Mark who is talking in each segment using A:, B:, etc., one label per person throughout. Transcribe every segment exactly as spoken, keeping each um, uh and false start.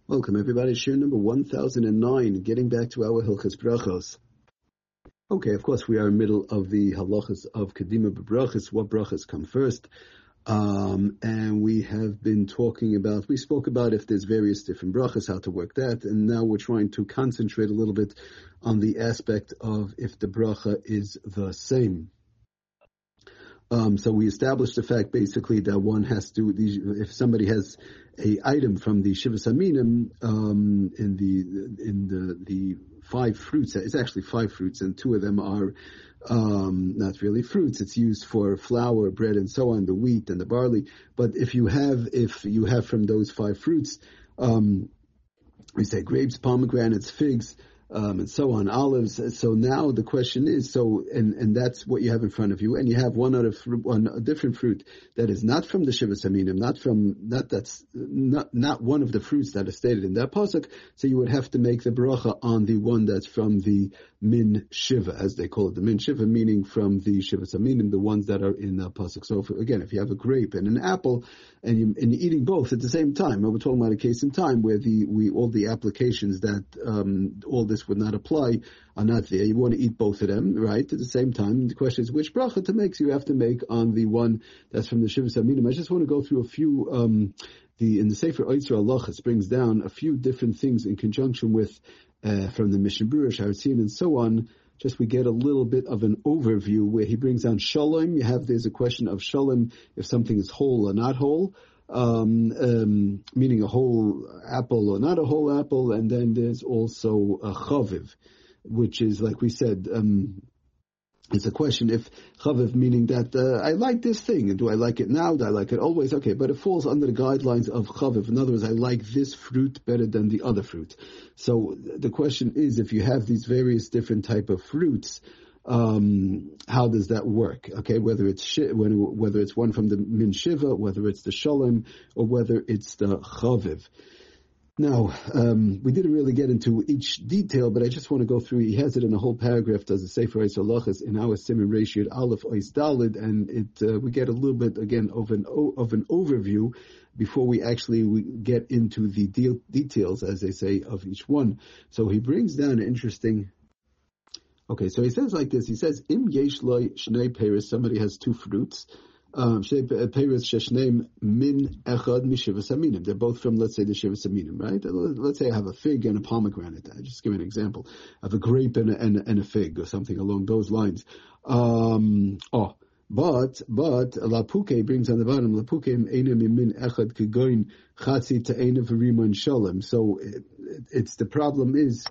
A: Welcome everybody, share number one thousand nine, getting back to our Hilchas Brachos. Okay, of course we are in the middle of the halachas of Kedima B'Brachos, what brachos come first. Um, and we have been talking about, we spoke about if there's various different brachos, how to work that, and now we're trying to concentrate a little bit on the aspect of if the bracha is the same. Um, so we established the fact basically that one has to, if somebody has a item from the Shivas Aminim, um, in the, in the, the five fruits, it's actually five fruits, and two of them are, um, not really fruits. It's used for flour, bread, and so on, the wheat and the barley. But if you have, if you have from those five fruits, um, we say grapes, pomegranates, figs, Um, and so on, olives. So now the question is, so, and, and that's what you have in front of you, and you have one other fruit, one a different fruit that is not from the Shivas Aminim, not from, not that's, not, not one of the fruits that are stated in that pasuk, so you would have to make the bracha on the one that's from the Min Shiva, as they call it, the Min Shiva, meaning from the Shivas Aminim, the ones that are in the pasuk. So if, again, if you have a grape and an apple, and, you, and you're eating both at the same time, we're talking about a case in time where the, we, all the applications that, um, all this would not apply are not there. You want to eat both of them, right, at the same time. The question is which bracha to make, so you have to make on the one that's from the Shivas Aminim. I just want to go through a few, um, the in the Sefer Oitzer Halachos brings down a few different things in conjunction with, uh, from the Mishnah Berurah, Sharetzim, and so on. Just we get a little bit of an overview where he brings down shalom. You have, there's a question of shalom, if something is whole or not whole. Um, um, meaning a whole apple or not a whole apple, and then there's also a chaviv, which is, like we said, um, it's a question if chaviv, meaning that uh, I like this thing, and do I like it now? Do I like it always? Okay, but it falls under the guidelines of chaviv. In other words, I like this fruit better than the other fruit. So the question is, if you have these various different type of fruits, Um, how does that work? Okay, whether it's shi- whether it's one from the Min Shiva, whether it's the Shalom, or whether it's the Chaviv. Now, um, we didn't really get into each detail, but I just want to go through. He has it in a whole paragraph. Does the Sefer Oitzer Halachos in our Siman Reishiyot Aleph Ois Dalid, and it uh, we get a little bit again of an of an overview before we actually we get into the deal, details, as they say, of each one. So he brings down an interesting. Okay, so he says like this. He says, "Im yesh loy shnei peres." Somebody has two fruits. Um, shnei peres sheshneim min echad mishivas aminim. They're both from, let's say, the shivas aminim, right? Let's say I have a fig and a pomegranate. I just give you an example. I have a grape and a, and, a, and a fig, or something along those lines. Um, oh, but but Lapuke brings on the bottom. Lapuke einim min echad kegoin chatzi ta'enav rimon shalom. So it, it, it's the problem is.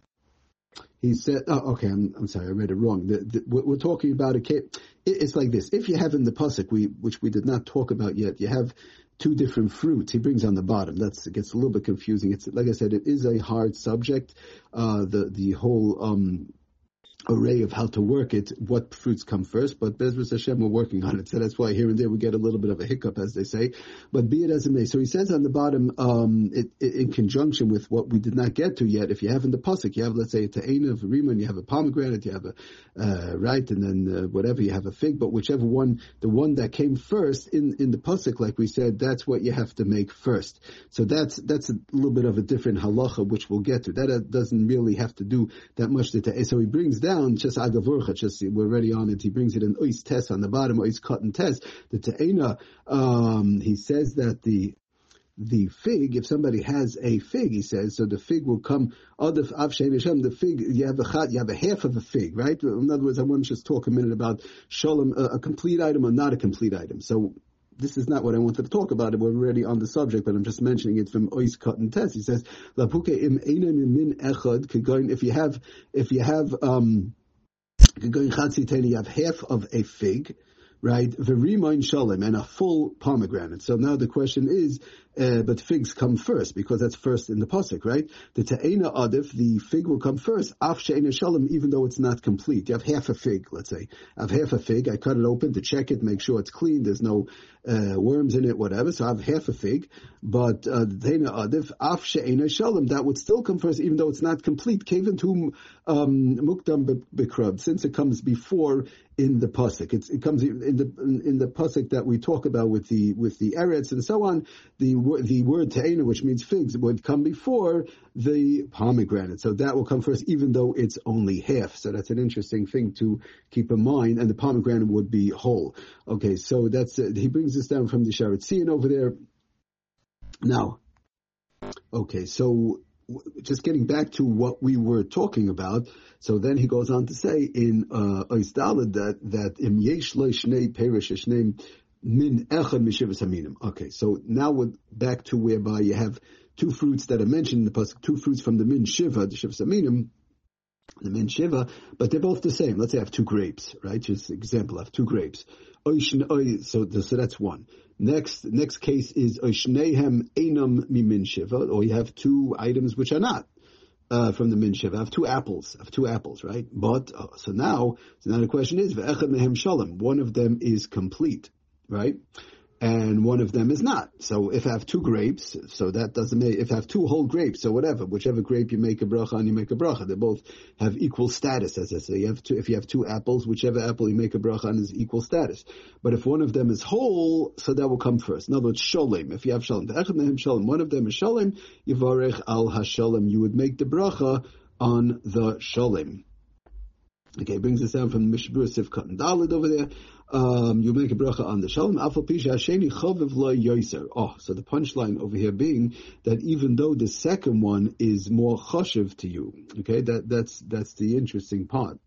A: He said, oh, okay, I'm, I'm sorry, I read it wrong. The, the, we're talking about a case, it's like this. If you have in the pasuk, we, which we did not talk about yet, you have two different fruits. He brings on the bottom. That's, it gets a little bit confusing. It's, like I said, it is a hard subject. Uh, the, the whole, um, array of how to work it, what fruits come first, but Bezras Hashem, we're working on it. So that's why here and there we get a little bit of a hiccup, as they say. But be it as it may. So he says on the bottom, um, it, it, in conjunction with what we did not get to yet, if you have in the pasuk, you have, let's say, a ta'ena of Riman, you have a pomegranate, you have a, uh, right, and then uh, whatever, you have a fig, but whichever one, the one that came first in, in the pasuk, like we said, that's what you have to make first. So that's, that's a little bit of a different halacha, which we'll get to. That uh, doesn't really have to do that much to ta'ena. So he brings down Down, just agavurcha, just we're already on it. He brings it in ois tes on the bottom, ois cut and tes. The te'ena, um, he says that the the fig, if somebody has a fig, he says, so the fig will come. The fig, you have a you have a half of a fig, right? In other words, I want to just talk a minute about shalom, a, a complete item or not a complete item. So. This is not what I wanted to talk about. We're already on the subject, but I'm just mentioning it from Ois Cut and Tes. He says, "Lapuke im einim min echad kegoin." If you have, if you have, um, kegoin chatzi teni, you have half of a fig, right? V'rimain shalom, and a full pomegranate. So now the question is, uh, but figs come first, because that's first in the pasuk, right? The ta'ena adif, the fig will come first, af she'ena shalom, even though it's not complete. You have half a fig, let's say. I have half a fig, I cut it open to check it, make sure it's clean, there's no uh, worms in it, whatever, so I have half a fig, but uh, the ta'ena adif, af she'ena shalom, that would still come first, even though it's not complete. Kevin to mukdam bekrab, since it comes before in the pasuk. It's, it comes in the in, in the pasuk that we talk about with the with the eretz and so on. The the the word te'ena, which means figs, would come before the pomegranate. So that will come first, even though it's only half. So that's an interesting thing to keep in mind. And the pomegranate would be whole. Okay, so that's uh, he brings this down from the Sharet Tzion over there. Now, okay, so just getting back to what we were talking about, so then he goes on to say in uh, Ois Daled that that im yesh lo shnei perish shneim min echad mishivas haminim. Okay, so now we're back to whereby you have two fruits that are mentioned in the pasuk, two fruits from the min shiva, the shivas haminim, the min shiva, but they're both the same. Let's say I have two grapes, right? Just example, I have two grapes. So, so that's one. Next, next case is Oishnehem Einam Mimin Shiva, or you have two items which are not uh, from the Min Shiva. I have two apples. I have two apples, right? But uh, so now, so now the question is, Ve'echad Mehem Shalom. One of them is complete, right? And one of them is not. So if I have two grapes, so that doesn't make, if I have two whole grapes, so whatever, whichever grape you make a bracha on, you make a bracha. They both have equal status, as I say. You have two, if you have two apples, whichever apple you make a bracha on is equal status. But if one of them is whole, so that will come first. In other words, sholem. If you have sholem, one of them is sholem, yivarech al hasholem. You would make the bracha on the sholem. Okay, brings us down from the Mishabur Sifkat and Daled over there. Um, you make a bracha on the shalom. Afal pisha hasheni chaviv lo yoser. Oh, so the punchline over here being that even though the second one is more chashiv to you, okay, that that's that's the interesting part.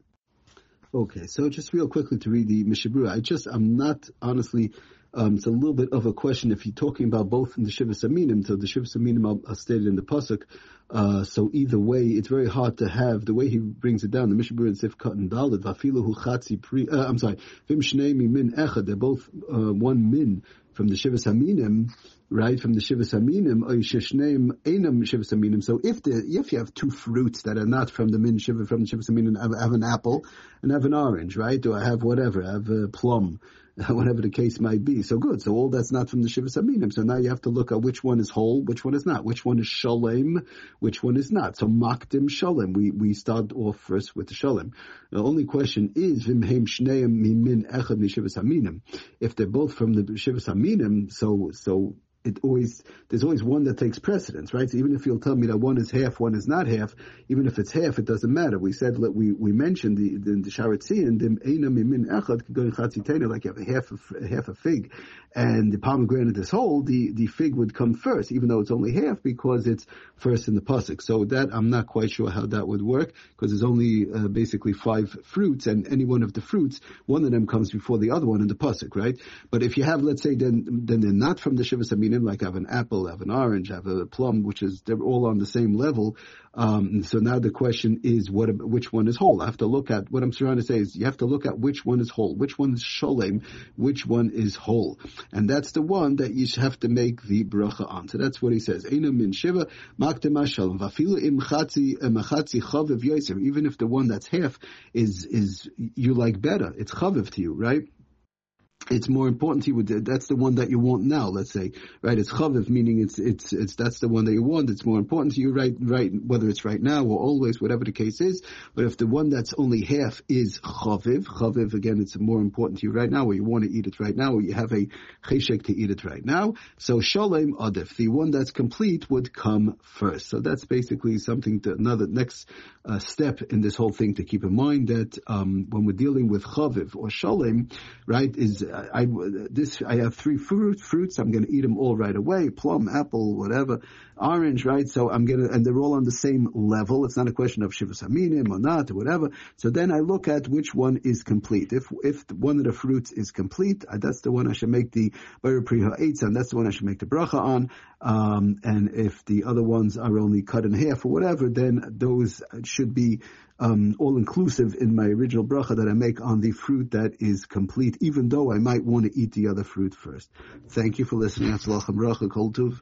A: Okay, so just real quickly to read the Mishabur. I just I'm not honestly. Um, it's a little bit of a question if you're talking about both in the Shivas Aminim. So the Shivas Aminim are stated in the pasuk. Uh, so either way, it's very hard to have the way he brings it down. The Mishabur and Sifkat and Daled Vafilu Hu Chatzi Pri. Uh, I'm sorry, Vim Shnei Min Echad. They're both uh, one min from the Shivas Aminim, right? From the Shivas Aminim, Oisheshneim Einam Shivas Aminim. So if the if you have two fruits that are not from the min Shiva, from the Shivas Aminim, I have an apple and I have an orange, right? Or I have whatever, I have a plum. Whatever the case might be. So good. So all that's not from the Shivas Aminim. So now you have to look at which one is whole, which one is not, which one is shalem, which one is not. So makdim shalem. We we start off first with the shalem. The only question is vimheim shneim mimin echad mi Shivas Aminim. If they're both from the Shivas Aminim, so so. It always, there's always one that takes precedence, right? So even if you'll tell me that one is half, one is not half, even if it's half, it doesn't matter. We said, we, we mentioned the, the, the Sharet Tzion, the Eina Mimin Echad, could go in Chatzitena, like you have a half a, half a fig, and the pomegranate is whole, the, the fig would come first, even though it's only half, because it's first in the pasuk. So that, I'm not quite sure how that would work, because there's only, uh, basically five fruits, and any one of the fruits, one of them comes before the other one in the pasuk, right? But if you have, let's say, then, then they're not from the Shivas Aminim, like I have an apple, I have an orange, I have a plum, which is, they're all on the same level. Um, so now the question is, what, which one is whole? I have to look at, what I'm trying to say is, you have to look at which one is whole, which one is sholem, which one is whole. And that's the one that you have to make the bracha on. So that's what he says. Eina min shiva, maktem shalom, vafilu im chatzi, machatzi chaviv yoser. Even if the one that's half is, is, you like better, it's chaviv to you, right? It's more important to you. That's the one that you want now, let's say, right? It's chaviv, meaning it's, it's, it's, that's the one that you want. It's more important to you, right, right, whether it's right now or always, whatever the case is. But if the one that's only half is chaviv, chaviv, again, it's more important to you right now, or you want to eat it right now, or you have a cheshek to eat it right now. So shalem adif, the one that's complete would come first. So that's basically something to, another next uh, step in this whole thing to keep in mind that, um, when we're dealing with chaviv or shalem, right, is, I, this, I have three fruit, fruits, I'm going to eat them all right away, plum, apple, whatever, orange, right? So I'm going to, and they're all on the same level. It's not a question of Shivas Aminim or not or whatever. So then I look at which one is complete. If, if one of the fruits is complete, that's the one I should make the Bar Priha Eitz on, that's the one I should make the bracha on. Um, and if the other ones are only cut in half or whatever, then those should be Um, all-inclusive in my original bracha that I make on the fruit that is complete, even though I might want to eat the other fruit first. Thank you for listening. Atzlach and bracha, kol tuv.